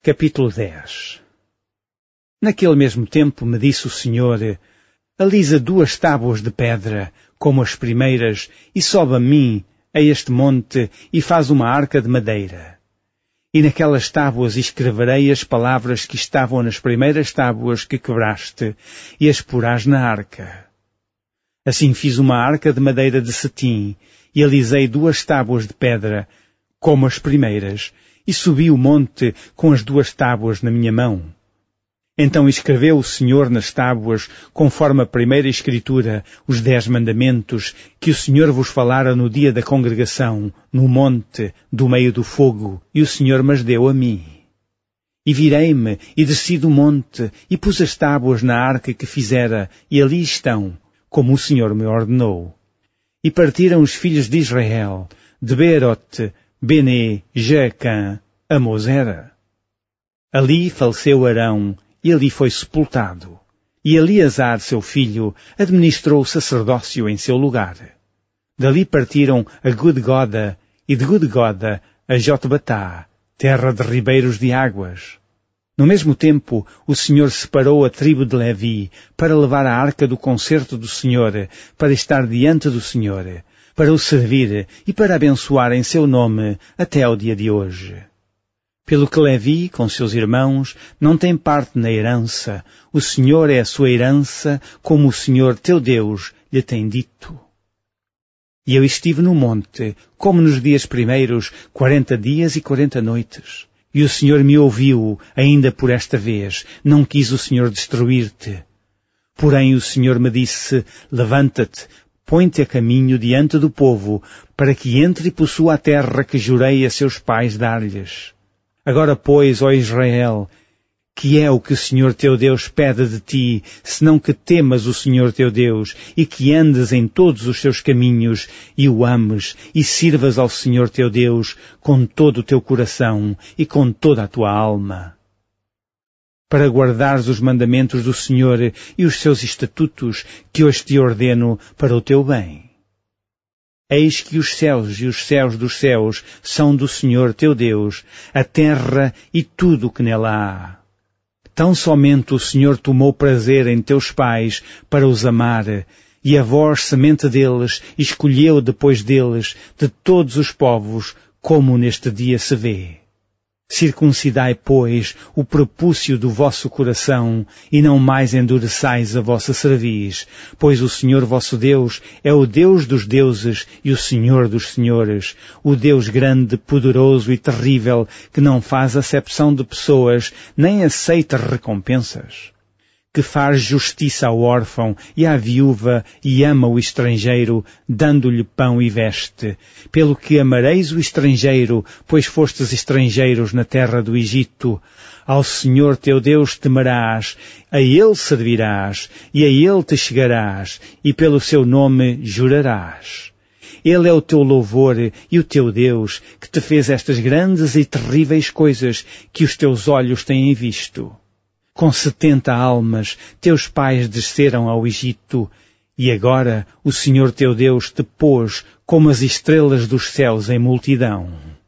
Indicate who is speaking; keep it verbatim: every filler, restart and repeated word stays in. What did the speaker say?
Speaker 1: Capítulo dez. Naquele mesmo tempo me disse o Senhor: alisa duas tábuas de pedra, como as primeiras, e sobe a mim, a este monte, e faz uma arca de madeira. E naquelas tábuas escreverei as palavras que estavam nas primeiras tábuas que quebraste, e as porás na arca. Assim fiz uma arca de madeira de cetim, e alisei duas tábuas de pedra, como as primeiras, e subi o monte com as duas tábuas na minha mão. Então escreveu o Senhor nas tábuas, conforme a primeira escritura, os dez mandamentos que o Senhor vos falara no dia da congregação, no monte, do meio do fogo, e o Senhor mas deu a mim. E virei-me, e desci do monte, e pus as tábuas na arca que fizera, e ali estão, como o Senhor me ordenou. E partiram os filhos de Israel, de Beerote, Bene, Jaacã, a Mosera. Ali faleceu Arão, e ali foi sepultado. E Eleazar, seu filho, administrou o sacerdócio em seu lugar. Dali partiram a Gudgoda, e de Gudgoda a Jotbatá, terra de ribeiros de águas. No mesmo tempo, o Senhor separou a tribo de Levi para levar a arca do concerto do Senhor, para estar diante do Senhor, para o servir e para abençoar em seu nome até ao dia de hoje. Pelo que Levi, com seus irmãos, não tem parte na herança. O Senhor é a sua herança, como o Senhor teu Deus lhe tem dito. E eu estive no monte, como nos dias primeiros, quarenta dias e quarenta noites. E o Senhor me ouviu, ainda por esta vez. Não quis o Senhor destruir-te. Porém o Senhor me disse: levanta-te, põe-te a caminho diante do povo, para que entre e possua a terra que jurei a seus pais dar-lhes. Agora, pois, ó Israel, que é o que o Senhor teu Deus pede de ti, senão que temas o Senhor teu Deus, e que andes em todos os seus caminhos, e o ames, e sirvas ao Senhor teu Deus com todo o teu coração e com toda a tua alma. Para guardares os mandamentos do Senhor e os seus estatutos, que hoje te ordeno para o teu bem. Eis que os céus e os céus dos céus são do Senhor teu Deus, a terra e tudo o que nela há. Tão somente o Senhor tomou prazer em teus pais para os amar, e a vós, semente deles, escolheu depois deles, de todos os povos, como neste dia se vê. Circuncidai, pois, o prepúcio do vosso coração, e não mais endureçais a vossa cerviz, pois o Senhor vosso Deus é o Deus dos deuses e o Senhor dos senhores, o Deus grande, poderoso e terrível, que não faz acepção de pessoas, nem aceita recompensas, que faz justiça ao órfão e à viúva e ama o estrangeiro, dando-lhe pão e veste. Pelo que amareis o estrangeiro, pois fostes estrangeiros na terra do Egito. Ao Senhor teu Deus temerás, a Ele servirás, e a Ele te chegarás, e pelo seu nome jurarás. Ele é o teu louvor e o teu Deus, que te fez estas grandes e terríveis coisas que os teus olhos têm visto. Com setenta almas, teus pais desceram ao Egito, e agora o Senhor teu Deus te pôs como as estrelas dos céus em multidão.